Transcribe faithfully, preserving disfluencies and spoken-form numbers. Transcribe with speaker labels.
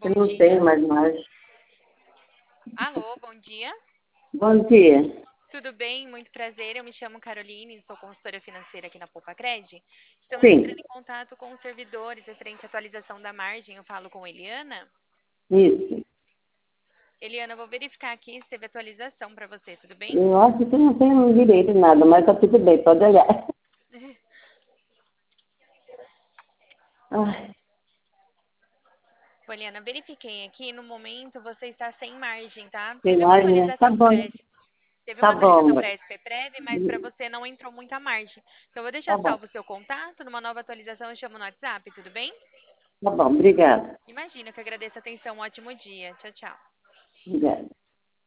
Speaker 1: Eu
Speaker 2: bom
Speaker 1: não
Speaker 2: dia.
Speaker 1: tenho mais margem.
Speaker 2: Alô, bom dia.
Speaker 1: Bom dia.
Speaker 2: Tudo bem? Muito prazer. Eu me chamo Caroline, sou consultora financeira aqui na Poupa Cred. Estamos entrando
Speaker 1: Sim,
Speaker 2: em contato com os servidores referente à atualização da margem. Eu falo com Eliana.
Speaker 1: isso.
Speaker 2: Eliana, eu vou verificar aqui se teve atualização para você, tudo bem?
Speaker 1: Eu acho que não tenho direito de nada, mas tá tudo bem, pode olhar. Ai,
Speaker 2: Bom, Eliana, verifiquei aqui. No momento você está sem margem, tá?
Speaker 1: tem
Speaker 2: Teve uma
Speaker 1: margem, né? Tá
Speaker 2: atualização
Speaker 1: bom,
Speaker 2: pré Teve
Speaker 1: tá
Speaker 2: uma atualização
Speaker 1: bom,
Speaker 2: para a S P Prev, mas para você não entrou muita margem. Então, eu vou deixar
Speaker 1: tá bom,
Speaker 2: salvo o seu contato. Numa nova atualização, eu chamo no WhatsApp, tudo bem?
Speaker 1: tá bom, obrigada.
Speaker 2: Imagina, que eu agradeço a atenção. Um ótimo dia. Tchau, tchau.
Speaker 1: Obrigada.